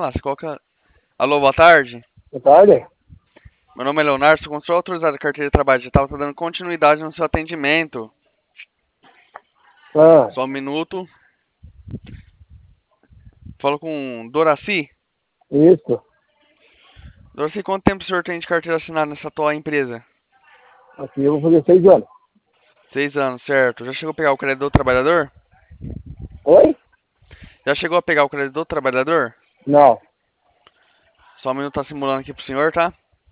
lá, você coloca... Alô, boa tarde. Boa tarde. Meu nome é Leonardo, sou consultor autorizado da carteira de trabalho digital, tá dando continuidade no seu atendimento. Ah, Só um minuto. Falo com Doraci. isso. Doraci, quanto tempo o senhor tem de carteira assinada nessa atual empresa? Aqui eu vou fazer 6 anos. 6 anos, certo. Já chegou a pegar o crédito do trabalhador? Oi? Já chegou a pegar o crédito do trabalhador? Não. Só um minuto, tá simulando aqui pro senhor, tá?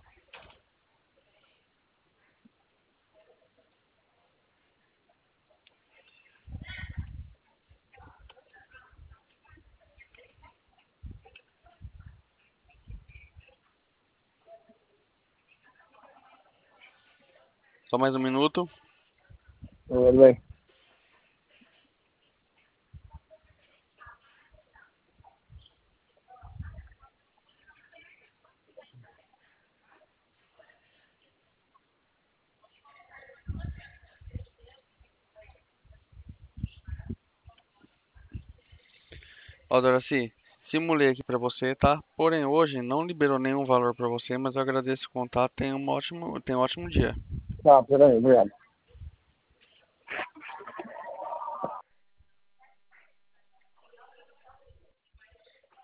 Só mais um minuto. Tudo bem. Ó, Doraci, simulei aqui pra você, tá? Porém, hoje não liberou nenhum valor pra você, mas eu agradeço o contato. Tenha um ótimo dia. Tá, peraí, obrigado.